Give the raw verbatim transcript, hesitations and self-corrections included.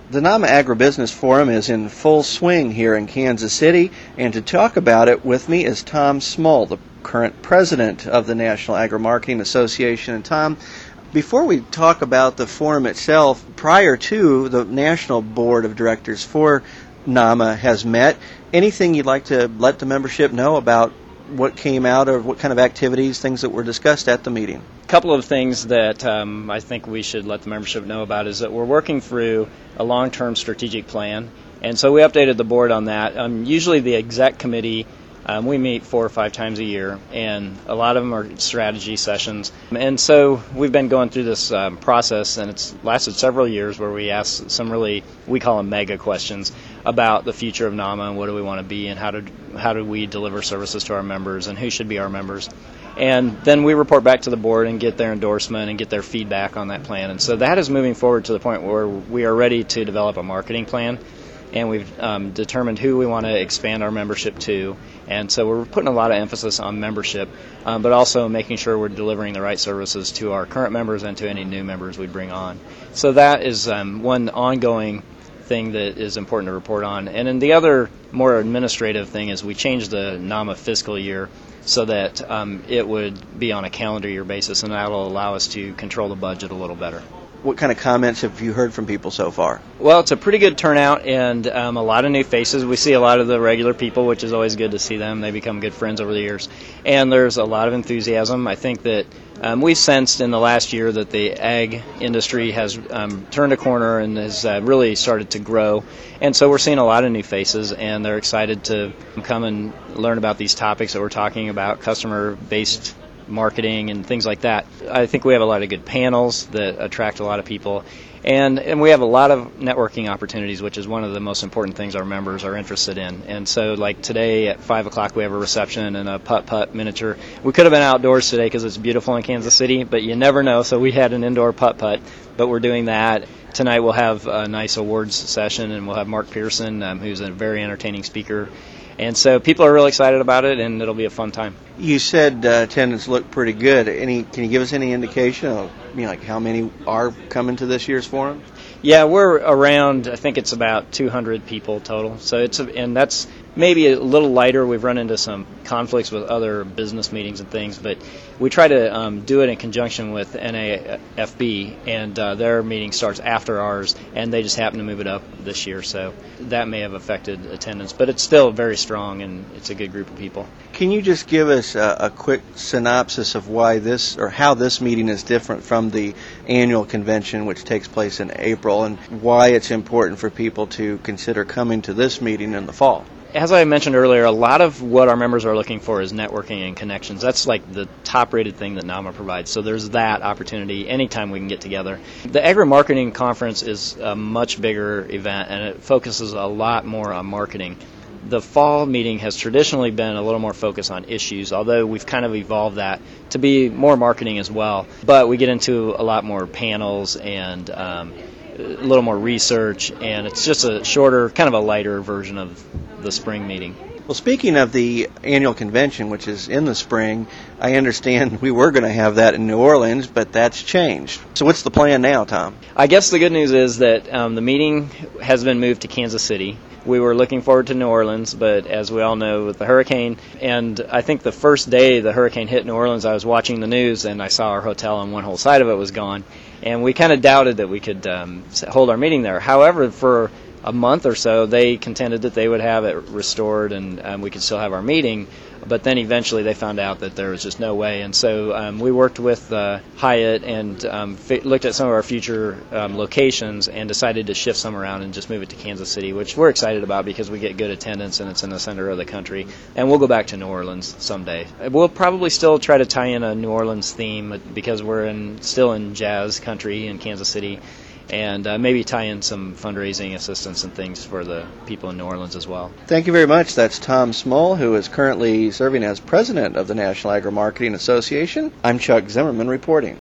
The NAMA Agribusiness Forum is in full swing here in Kansas City, and to talk about it with me is Tom Small, the current president of the National Agri-Marketing Association. And Tom, before we talk about the forum itself, prior to the National Board of Directors for NAMA has met, anything you'd like to let the membership know about what came out of what kind of activities, things that were discussed at the meeting? A couple of things that um, I think we should let the membership know about is that we're working through a long-term strategic plan, and so we updated the board on that. Um, usually the exec committee, um, we meet four or five times a year, and a lot of them are strategy sessions. And so we've been going through this um, process, and it's lasted several years where we ask some really, we call them mega questions, about the future of NAMA and what do we want to be and how do, how do we deliver services to our members and who should be our members. And then we report back to the board and get their endorsement and get their feedback on that plan. And so that is moving forward to the point where we are ready to develop a marketing plan, and we've um, determined who we want to expand our membership to. And so we're putting a lot of emphasis on membership, um, but also making sure we're delivering the right services to our current members and to any new members we bring on. So that is um, one ongoing thing that is important to report on. And then the other more administrative thing is we changed the NAMA fiscal year so that um, it would be on a calendar year basis, and that will allow us to control the budget a little better. What kind of comments have you heard from people so far? Well, it's a pretty good turnout, and um, a lot of new faces. We see a lot of the regular people, which is always good to see them. They become good friends over the years. And there's a lot of enthusiasm. I think that um, we've sensed in the last year that the ag industry has um, turned a corner and has uh, really started to grow. And so we're seeing a lot of new faces, and they're excited to come and learn about these topics that we're talking about, customer-based marketing and things like that. I think we have a lot of good panels that attract a lot of people, and and we have a lot of networking opportunities, which is one of the most important things our members are interested in. And so like today at five o'clock we have a reception and a putt-putt miniature. We could have been outdoors today because it's beautiful in Kansas City, but you never know, so we had an indoor putt-putt, but we're doing that. Tonight we'll have a nice awards session, and we'll have Mark Pearson, um, who's a very entertaining speaker. And so people are really excited about it, and it'll be a fun time. You said uh, attendance looked pretty good. Any? Can you give us any indication of, you know, like how many are coming to this year's forum? Yeah, we're around, I think it's about two hundred people total. So it's a, and that's maybe a little lighter. We've run into some conflicts with other business meetings and things, but we try to um, do it in conjunction with N A F B, and uh, their meeting starts after ours, and they just happen to move it up this year, so that may have affected attendance, but it's still very strong, and it's a good group of people. Can you just give us a, a quick synopsis of why this, or how this meeting is different from the annual convention, which takes place in April, and why it's important for people to consider coming to this meeting in the fall? As I mentioned earlier, a lot of what our members are looking for is networking and connections. That's like the top-rated thing that NAMA provides. So there's that opportunity anytime we can get together. The Agri-Marketing Conference is a much bigger event, and it focuses a lot more on marketing. The fall meeting has traditionally been a little more focused on issues, although we've kind of evolved that to be more marketing as well. But we get into a lot more panels and um, a little more research, and it's just a shorter, kind of a lighter version of the spring meeting. Well, speaking of the annual convention, which is in the spring, I understand we were going to have that in New Orleans, but that's changed. So what's the plan now, Tom? I guess the good news is that um, the meeting has been moved to Kansas City. We were looking forward to New Orleans, but as we all know, with the hurricane, and I think the first day the hurricane hit New Orleans, I was watching the news, and I saw our hotel and one whole side of it was gone, and we kind of doubted that we could um, hold our meeting there. However, for a month or so, they contended that they would have it restored and um, we could still have our meeting. But then eventually they found out that there was just no way. And so um, we worked with uh, Hyatt and um, f- looked at some of our future um, locations and decided to shift some around and just move it to Kansas City, which we're excited about because we get good attendance and it's in the center of the country. And we'll go back to New Orleans someday. We'll probably still try to tie in a New Orleans theme because we're in still in jazz country in Kansas City. And uh, maybe tie in some fundraising assistance and things for the people in New Orleans as well. Thank you very much. That's Tom Small, who is currently serving as president of the National Agri-Marketing Association. I'm Chuck Zimmerman reporting.